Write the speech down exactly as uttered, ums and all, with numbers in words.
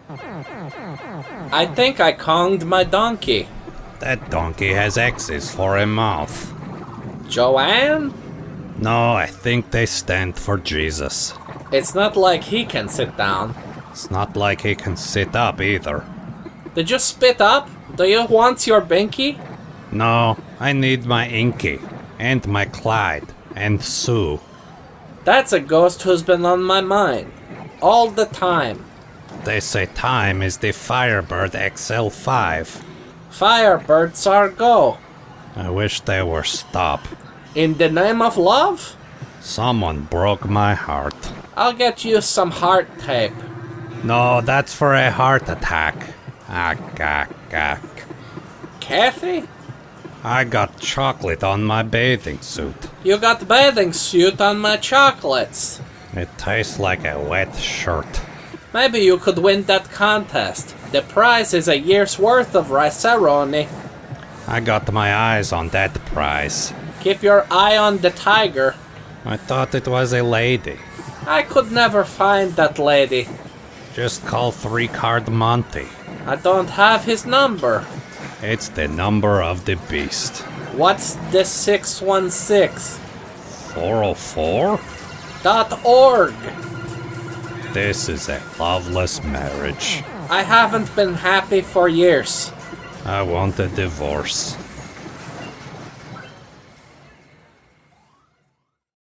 I think I conged my donkey. That donkey has X's for a mouth. Joanne? No, I think they stand for Jesus. It's not like he can sit down. It's not like he can sit up either. Did you spit up? Do you want your binky? No, I need my Inky, and my Clyde, and Sue. That's a ghost who's been on my mind. All the time. They say time is the Firebird X L five. Firebirds are go. I wish they were stop. In the name of love? Someone broke my heart. I'll get you some heart tape. No, that's for a heart attack. Ah, gak, gak. Kathy? I got chocolate on my bathing suit. You got bathing suit on my chocolates. It tastes like a wet shirt. Maybe you could win that contest. The prize is a year's worth of Riceroni. I got my eyes on that prize. Keep your eye on the tiger. I thought it was a lady. I could never find that lady. Just call Three Card Monty. I don't have his number. It's the number of the beast. What's the six one six? four oh four? Dot org. This is a loveless marriage. I haven't been happy for years. I want a divorce.